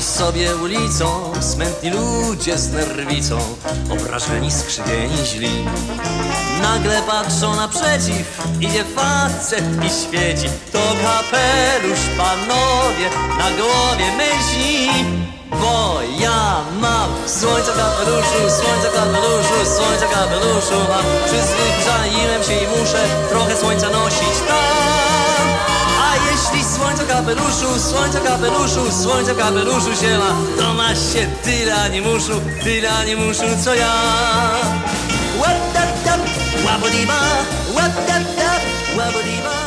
sobie ulicą smętni ludzie z nerwicą, obrażeni, skrzywieni, źli. Nagle patrzą naprzeciw, idzie facet i świeci. To kapelusz, panowie, na głowie myśli. Bo ja mam słońce w kapeluszu, słońce w kapeluszu, słońce w kapeluszu mam. Przyzwyczaiłem się i muszę trochę słońca nosić tam. A jeśli słońce w kapeluszu, słońce w kapeluszu, słońce w kapeluszu się ma, to ma się tyle animuszu, co ja. Łap-tap-tap, łapodiba, łap-tap-tap, łapodiba.